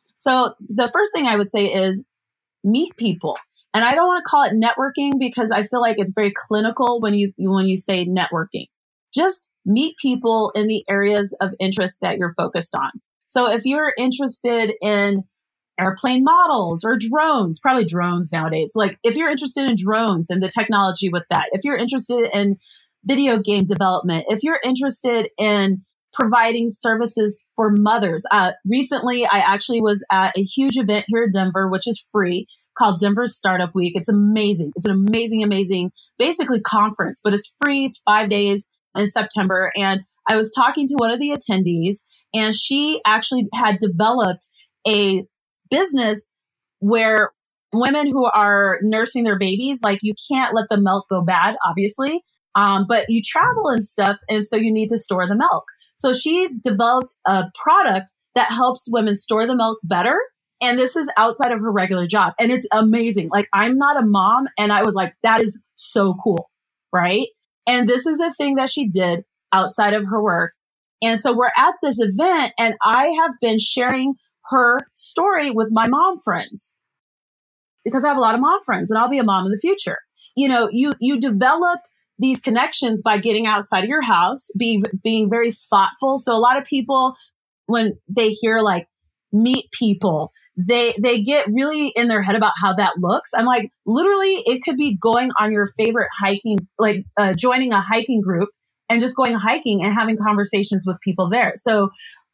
So the first thing I would say is meet people. And I don't want to call it networking because I feel like it's very clinical when you when you say networking. Just meet people in the areas of interest that you're focused on. So if you're interested in airplane models or drones, probably drones nowadays, like if you're interested in drones and the technology with that, if you're interested in video game development, if you're interested in providing services for mothers. Uh, recently, I actually was at a huge event here in Denver, which is free, called Denver Startup Week. It's amazing. It's an amazing, amazing, basically conference, but it's free. It's five days in September. And I was talking to one of the attendees, and she actually had developed a business where women who are nursing their babies, like you can't let the milk go bad, obviously, um, but you travel and stuff. And so you need to store the milk. So she's developed a product that helps women store the milk better. And this is outside of her regular job. And it's amazing. Like, I'm not a mom. And I was like, that is so cool. Right. And this is a thing that she did outside of her work. And so we're at this event, and I have been sharing her story with my mom friends because I have a lot of mom friends, and I'll be a mom in the future. You know, you, you develop these connections by getting outside of your house, being, being very thoughtful. So a lot of people, when they hear like meet people, they, they get really in their head about how that looks. I'm like, literally, it could be going on your favorite hiking, like uh, joining a hiking group and just going hiking and having conversations with people there. So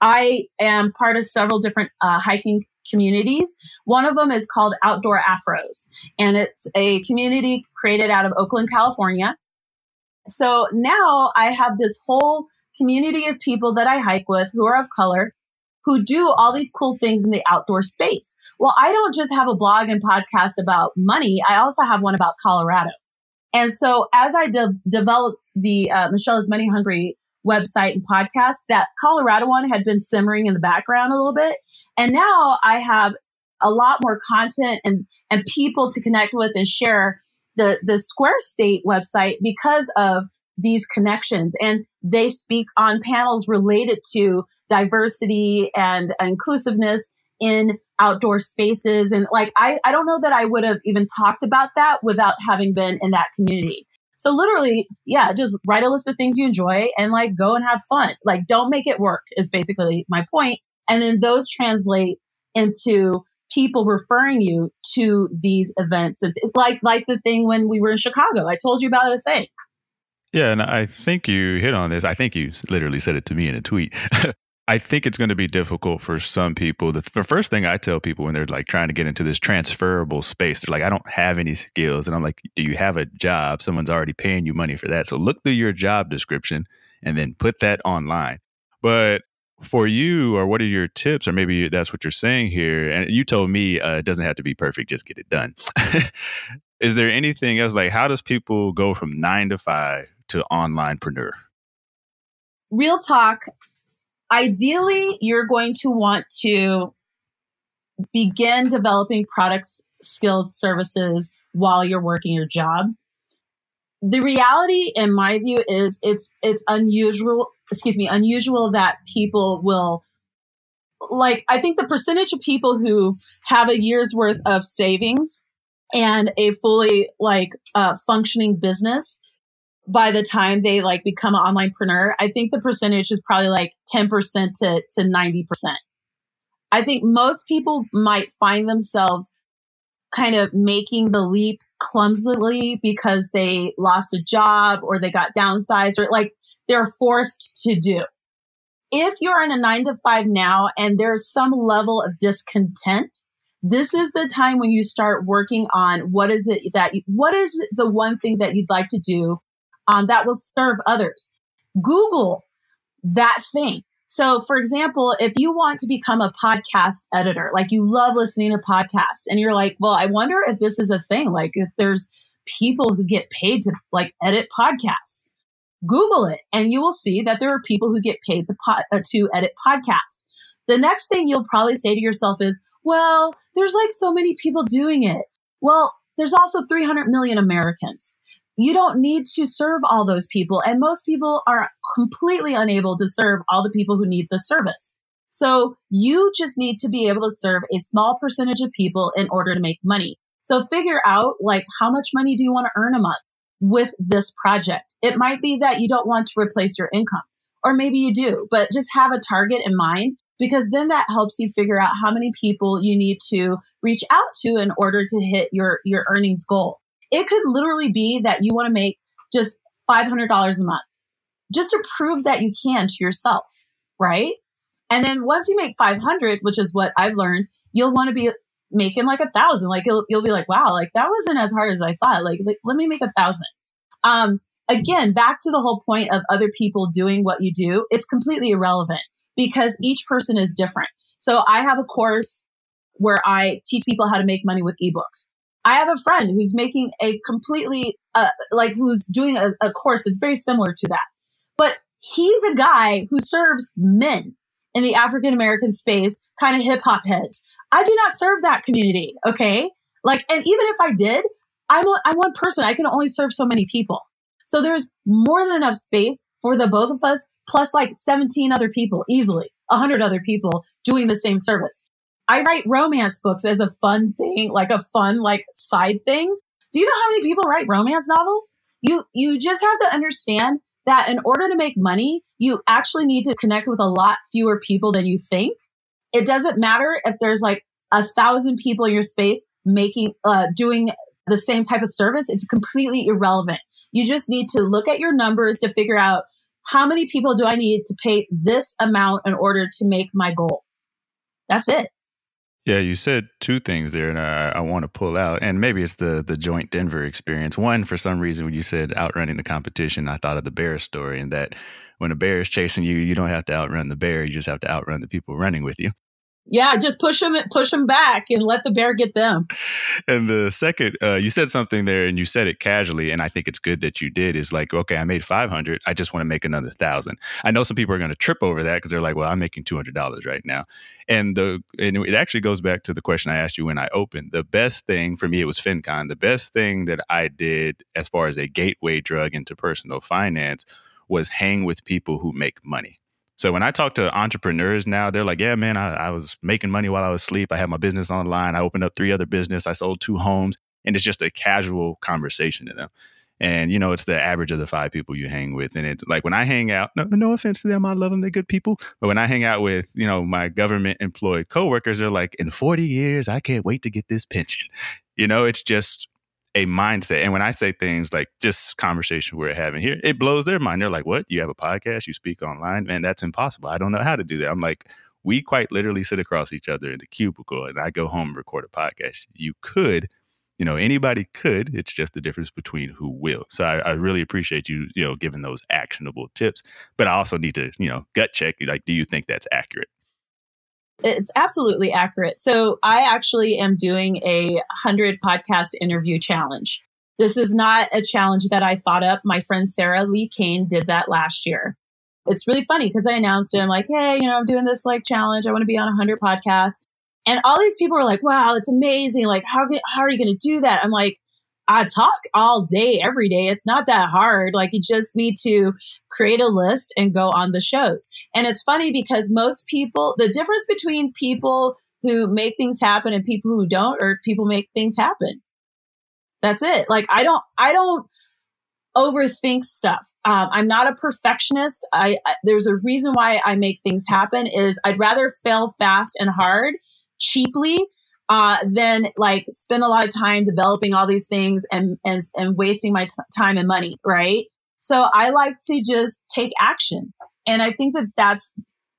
I am part of several different uh, hiking communities. One of them is called Outdoor Afros, and it's a community created out of Oakland, California. So now I have this whole community of people that I hike with who are of color, who do all these cool things in the outdoor space. Well, I don't just have a blog and podcast about money. I also have one about Colorado. And so as I de- developed the uh, Michelle is Money Hungry website and podcast. That Colorado one had been simmering in the background a little bit. And now I have a lot more content and, and people to connect with and share the, the Square State website because of these connections. And they speak on panels related to diversity and inclusiveness in outdoor spaces. And like, I, I don't know that I would have even talked about that without having been in that community. So literally, yeah, just write a list of things you enjoy and like go and have fun. Like, don't make it work is basically my point. And then those translate into people referring you to these events. It's like, like the thing when we were in Chicago. I told you about a thing. Yeah, and I think you hit on this. I think you literally said it to me in a tweet. I think it's going to be difficult for some people. The, the first thing I tell people when they're like trying to get into this transferable space, they're like, I don't have any skills. And I'm like, do you have a job? Someone's already paying you money for that. So look through your job description and then put that online. But for you, or what are your tips? Or maybe that's what you're saying here. And you told me uh, it doesn't have to be perfect. Just get it done. Is there anything else? Like, how does people go from nine to five to onlinepreneur? Real talk. Ideally, you're going to want to begin developing products, skills, services while you're working your job. The reality, in my view, is it's it's unusual, excuse me, unusual that people will, like, I think the percentage of people who have a year's worth of savings and a fully, like, uh, functioning business by the time they like become an onlinepreneur, I think the percentage is probably like ten percent to, to ninety percent. I think most people might find themselves kind of making the leap clumsily because they lost a job or they got downsized or like they're forced to do. If you're in a nine to five now and there's some level of discontent, this is the time when you start working on what is it that you, what is the one thing that you'd like to do Um, that will serve others. Google that thing. So for example, if you want to become a podcast editor, like you love listening to podcasts and you're like, well, I wonder if this is a thing. Like if there's people who get paid to like edit podcasts, Google it and you will see that there are people who get paid to pod, uh, to edit podcasts. The next thing you'll probably say to yourself is, well, there's like so many people doing it. Well, there's also three hundred million Americans. You don't need to serve all those people. And most people are completely unable to serve all the people who need the service. So you just need to be able to serve a small percentage of people in order to make money. So figure out like how much money do you want to earn a month with this project? It might be that you don't want to replace your income, or maybe you do, but just have a target in mind because then that helps you figure out how many people you need to reach out to in order to hit your, your earnings goal. It could literally be that you want to make just five hundred dollars a month just to prove that you can to yourself, right? And then once you make five hundred, which is what I've learned, you'll want to be making like a thousand. Like you'll, you'll be like, wow, like that wasn't as hard as I thought. Like, like let me make a thousand. Um, again, back to the whole point of other people doing what you do. It's completely irrelevant because each person is different. So I have a course where I teach people how to make money with ebooks. I have a friend who's making a completely, uh, like who's doing a, a course that's very similar to that. But he's a guy who serves men in the African-American space, kind of hip hop heads. I do not serve that community. Okay. Like, and even if I did, I'm, a, I'm one person. I can only serve so many people. So there's more than enough space for the both of us, plus like seventeen other people, easily a hundred other people doing the same service. I write romance books as a fun thing, like a fun, like side thing. Do you know how many people write romance novels? You, you just have to understand that in order to make money, you actually need to connect with a lot fewer people than you think. It doesn't matter if there's like a thousand people in your space making, uh, doing the same type of service. It's completely irrelevant. You just need to look at your numbers to figure out how many people do I need to pay this amount in order to make my goal. That's it. Yeah, you said two things there, and I, I want to pull out, and maybe it's the the joint Denver experience. One, for some reason, when you said outrunning the competition, I thought of the bear story, and that when a bear is chasing you, you don't have to outrun the bear, you just have to outrun the people running with you. Yeah, just push them, push them back and let the bear get them. And the second, uh, you said something there and you said it casually. And I think it's good that you did is like, okay, I made five hundred. I just want to make another thousand. I know some people are going to trip over that because they're like, well, I'm making two hundred dollars right now. And the, and it actually goes back to the question I asked you when I opened. The best thing for me, it was FinCon. The best thing that I did as far as a gateway drug into personal finance was hang with people who make money. So when I talk to entrepreneurs now, they're like, yeah, man, I, I was making money while I was asleep. I had my business online. I opened up three other business. I sold two homes. And it's just a casual conversation to them. And, you know, it's the average of the five people you hang with. And it's like when I hang out, no, no offense to them, I love them. They're good people. But when I hang out with, you know, my government employed coworkers, they're like, in forty years, I can't wait to get this pension. You know, it's just a mindset. And when I say things like just conversation we're having here, it blows their mind. They're like, what? You have a podcast? You speak online? Man, that's impossible. I don't know how to do that. I'm like, we quite literally sit across each other in the cubicle and I go home and record a podcast. You could, you know, anybody could. It's just the difference between who will. So I, I really appreciate you, you know, giving those actionable tips. But I also need to, you know, gut check. Like, do you think that's accurate? It's absolutely accurate. So I actually am doing a one hundred podcast interview challenge. This is not a challenge that I thought up. My friend Sarah Lee Kane did that last year. It's really funny because I announced it. I'm like, hey, you know, I'm doing this like challenge. I want to be on one hundred podcasts. And all these people are like, wow, it's amazing. Like, how, how are you going to do that? I'm like, I talk all day, every day. It's not that hard. Like, you just need to create a list and go on the shows. And it's funny because most people, the difference between people who make things happen and people who don't, or people make things happen. That's it. Like, I don't, I don't overthink stuff. Um, I'm not a perfectionist. I, I there's a reason why I make things happen is I'd rather fail fast and hard, cheaply, Uh, then like spend a lot of time developing all these things and and, and wasting my t- time and money, right? So I like to just take action. And I think that that's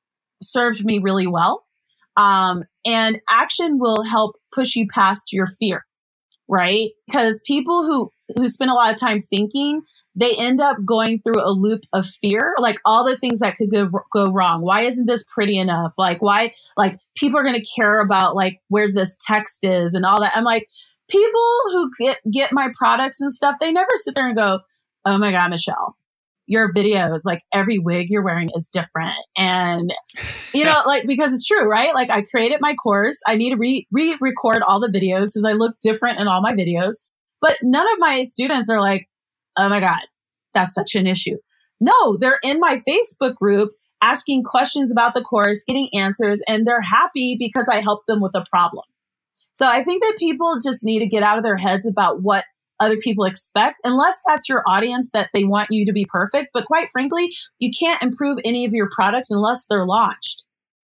served me really well. Um, and action will help push you past your fear, right? Because people who, who spend a lot of time thinking, they end up going through a loop of fear, like all the things that could go, go wrong. Why isn't this pretty enough? Like, why, like people are going to care about like where this text is and all that. I'm like, people who get, get my products and stuff, they never sit there and go, oh my God, Michelle, your videos, like every wig you're wearing is different. And, you know, like, because it's true, right? Like I created my course. I need to re re-record all the videos because I look different in all my videos. But none of my students are like, oh my God, that's such an issue. No, they're in my Facebook group asking questions about the course, getting answers, and they're happy because I helped them with a problem. So I think that people just need to get out of their heads about what other people expect, unless that's your audience that they want you to be perfect. But quite frankly, you can't improve any of your products unless they're launched.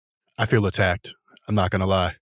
I feel attacked. I'm not going to lie,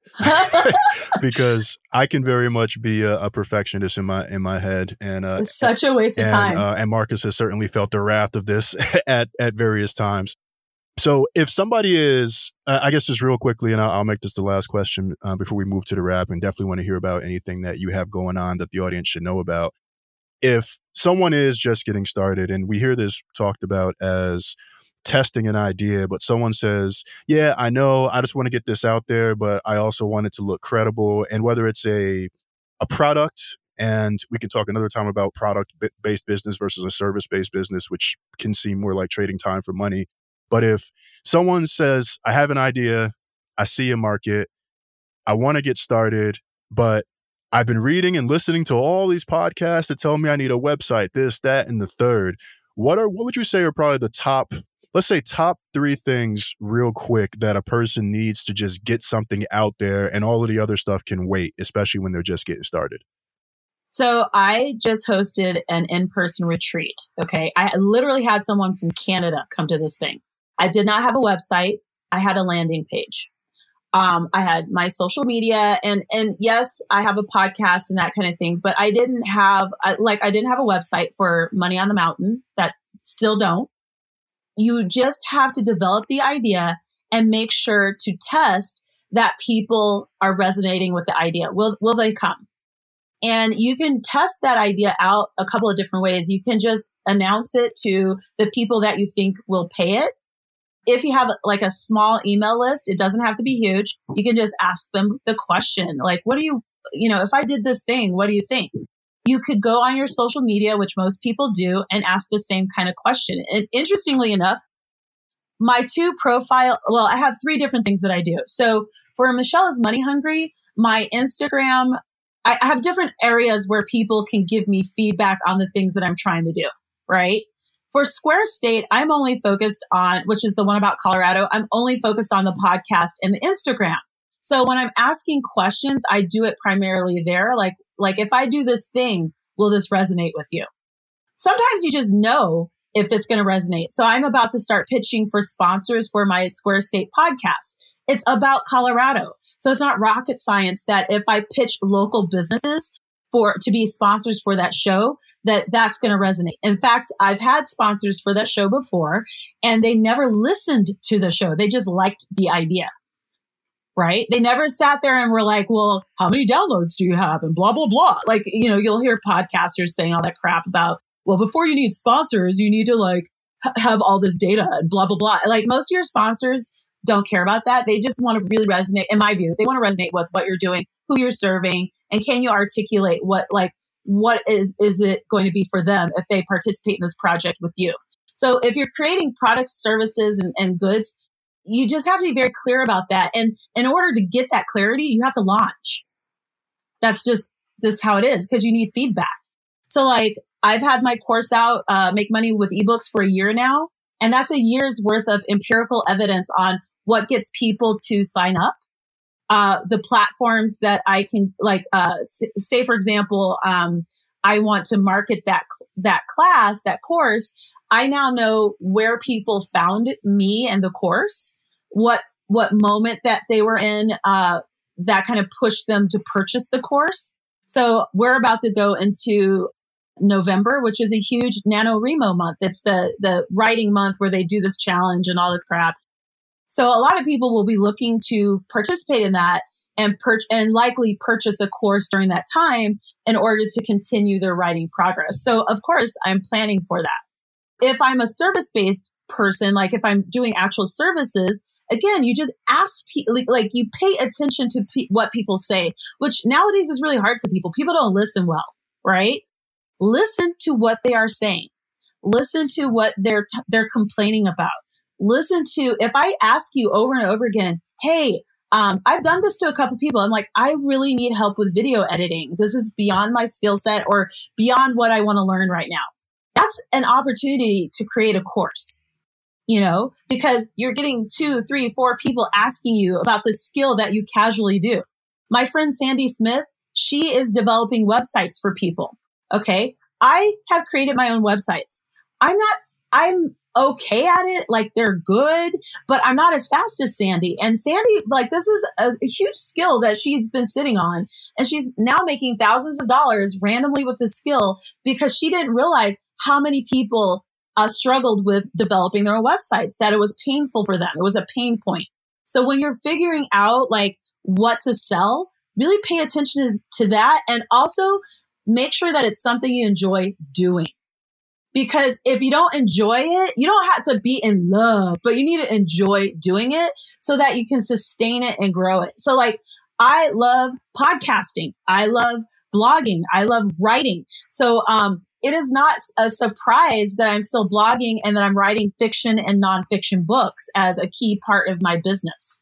because I can very much be a, a perfectionist in my in my head, and uh, it's such a waste and, of time. Uh, and Marcus has certainly felt the wrath of this at at various times. So, if somebody is, uh, I guess, just real quickly, and I'll, I'll make this the last question uh, before we move to the wrap, and definitely want to hear about anything that you have going on that the audience should know about. If someone is just getting started, and we hear this talked about as testing an idea, but someone says, yeah, I know, I just want to get this out there, but I also want it to look credible. And whether it's a a product, and we can talk another time about product-based business versus a service-based business, which can seem more like trading time for money. But if someone says, I have an idea, I see a market, I want to get started, but I've been reading and listening to all these podcasts that tell me I need a website, this, that, and the third. What are what would you say are probably the top, let's say top three things real quick that a person needs to just get something out there, and all of the other stuff can wait, especially when they're just getting started? So I just hosted an in-person retreat. Okay. I literally had someone from Canada come to this thing. I did not have a website. I had a landing page. Um, I had my social media, and, and yes, I have a podcast and that kind of thing, but I didn't have, I, like, I didn't have a website for Money on the Mountain. That still don't. You just have to develop the idea and make sure to test that people are resonating with the idea. Will, will they come? And you can test that idea out a couple of different ways. You can just announce it to the people that you think will pay it. if you have like a small email list, it doesn't have to be huge. You can just ask them the question, like, what do you, you know, if I did this thing, what do you think? You could go on your social media, which most people do, and ask the same kind of question. And interestingly enough, my two profile, well, I have three different things that I do. So for Michelle is Money Hungry, my Instagram, I have different areas where people can give me feedback on the things that I'm trying to do, right? For Square State, I'm only focused on, which is the one about Colorado, I'm only focused on the podcast and the Instagram. So when I'm asking questions, I do it primarily there. Like, like if I do this thing, will this resonate with you? Sometimes you just know if it's going to resonate. So I'm about to start pitching for sponsors for my Square State podcast. It's about Colorado. So it's not rocket science that if I pitch local businesses for to be sponsors for that show, that that's going to resonate. In fact, I've had sponsors for that show before, and they never listened to the show. They just liked the idea, right? They never sat there and were like, well, how many downloads do you have? And blah, blah, blah. Like, you know, you'll hear podcasters saying all that crap about, well, before you need sponsors, you need to like h- have all this data and blah, blah, blah. Like most of your sponsors don't care about that. They just want to really resonate, in my view, they want to resonate with what you're doing, who you're serving, and can you articulate what, like, what is, is it going to be for them if they participate in this project with you? So if you're creating products, services, and, and goods, you just have to be very clear about that. And in order to get that clarity, you have to launch. That's just, just how it is, because you need feedback. So like, I've had my course out, uh, Make Money with eBooks for a year now. And that's a year's worth of empirical evidence on what gets people to sign up. Uh, the platforms that I can like, uh, say, for example, um, I want to market that, that class, that course. I now know where people found me and the course, what, what moment that they were in, uh, that kind of pushed them to purchase the course. So we're about to go into November, which is a huge NaNoWriMo month. It's the, the writing month where they do this challenge and all this crap. So a lot of people will be looking to participate in that and per- and likely purchase a course during that time in order to continue their writing progress. So of course, I'm planning for that. If I'm a service-based person, like if I'm doing actual services, again, you just ask, pe- like you pay attention to pe- what people say, which nowadays is really hard for people. People don't listen well, right? Listen to what they are saying. Listen to what they're t- they're complaining about. Listen to, if I ask you over and over again, hey, um, I've done this to a couple people. I'm like, I really need help with video editing. This is beyond my skill set or beyond what I want to learn right now. That's an opportunity to create a course, you know, because you're getting two, three, four people asking you about the skill that you casually do. My friend Sandy Smith, she is developing websites for people. Okay. I have created my own websites. I'm not, I'm okay at it. Like they're good, but I'm not as fast as Sandy. And Sandy, like this is a, a huge skill that she's been sitting on. And she's now making thousands of dollars randomly with this skill because she didn't realize how many people uh, struggled with developing their own websites, that it was painful for them. It was a pain point. So when you're figuring out like what to sell, really pay attention to that. And also make sure that it's something you enjoy doing. Because if you don't enjoy it, you don't have to be in love, but you need to enjoy doing it so that you can sustain it and grow it. So like, I love podcasting. I love blogging. I love writing. So um, it is not a surprise that I'm still blogging and that I'm writing fiction and nonfiction books as a key part of my business.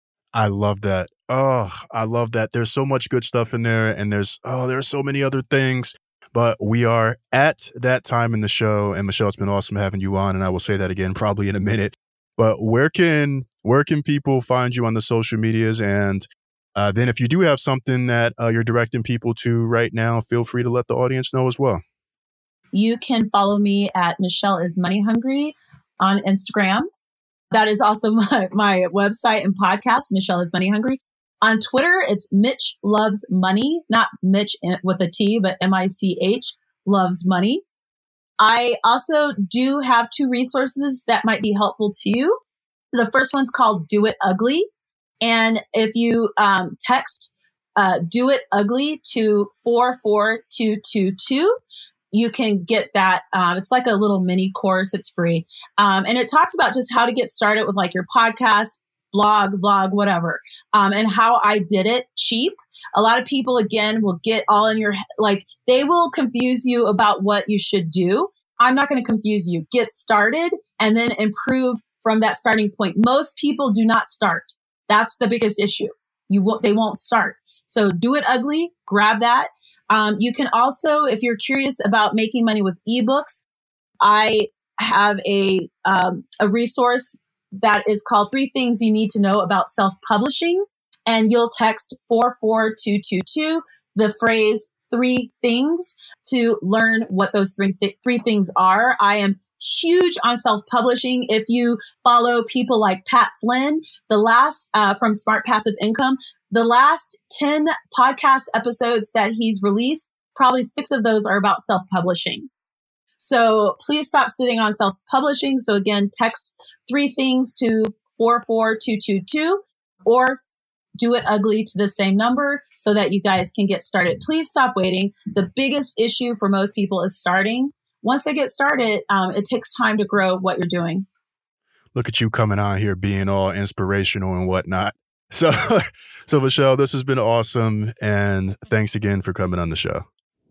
I love that. Oh, I love that. There's so much good stuff in there. And there's, oh, there's so many other things. But we are at that time in the show. And Michelle, it's been awesome having you on. And I will say that again, probably in a minute. But where can where can people find you on the social medias? And uh, then if you do have something that uh, you're directing people to right now, feel free to let the audience know as well. You can follow me at Michelle is Money Hungry on Instagram. That is also my, my website and podcast, Michelle is Money Hungry. On Twitter, it's Mitch Loves Money, not Mitch with a T, but M I C H, Loves Money. I also do have two resources that might be helpful to you. The first one's called Do It Ugly. And if you um, text uh, Do It Ugly to four four two two two, you can get that. Um, it's like a little mini course. It's free. Um, and it talks about just how to get started with like your podcast, blog, vlog, whatever. Um, and how I did it cheap. A lot of people, again, will get all in your, like, they will confuse you about what you should do. I'm not going to confuse you. Get started and then improve from that starting point. Most people do not start. That's the biggest issue. You won't, they won't start. So Do It Ugly, grab that. Um, you can also, if you're curious about making money with ebooks, I have a, um, a resource that is called Three Things You Need to Know About Self-Publishing. And you'll text four four two two two, the phrase three things, to learn what those three, th- three things are. I am huge on self-publishing. If you follow people like Pat Flynn, the last uh, from Smart Passive Income, the last ten podcast episodes that he's released, probably six of those are about self-publishing. So please stop sitting on self-publishing. So again, text three things to four four two two two or Do It Ugly to the same number so that you guys can get started. Please stop waiting. The biggest issue for most people is starting. Once they get started, um, it takes time to grow what you're doing. Look at you coming on here being all inspirational and whatnot. So, so Michelle, this has been awesome. And thanks again for coming on the show.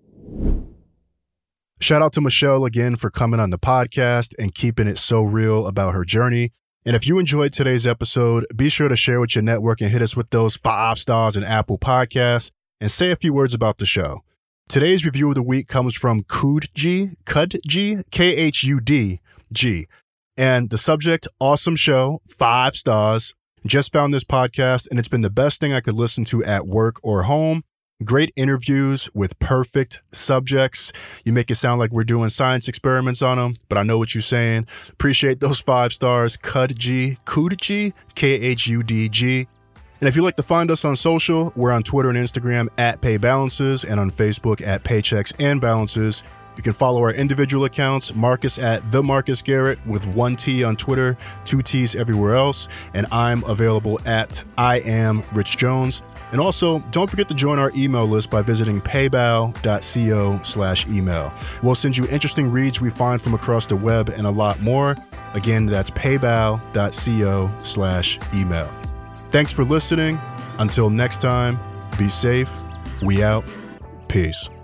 Shout out to Michelle again for coming on the podcast and keeping it so real about her journey. And if you enjoyed today's episode, be sure to share with your network and hit us with those five stars in Apple Podcasts and say a few words about the show. Today's review of the week comes from Khudg, Khudg, K H U D G. And the subject, awesome show, five stars. Just found this podcast and it's been the best thing I could listen to at work or home. Great interviews with perfect subjects. You make it sound like we're doing science experiments on them, but I know what you're saying. Appreciate those five stars. Khudg, Khudg, K H U D G. And if you'd like to find us on social, we're on Twitter and Instagram at Pay Balances and on Facebook at Paychecks and Balances. You can follow our individual accounts, Marcus at The Marcus Garrett with one T on Twitter, two T's everywhere else. And I'm available at I am Rich Jones. And also, don't forget to join our email list by visiting paybow.co slash email. We'll send you interesting reads we find from across the web and a lot more. Again, that's paybow.co slash email. Thanks for listening. Until next time, be safe. We out. Peace.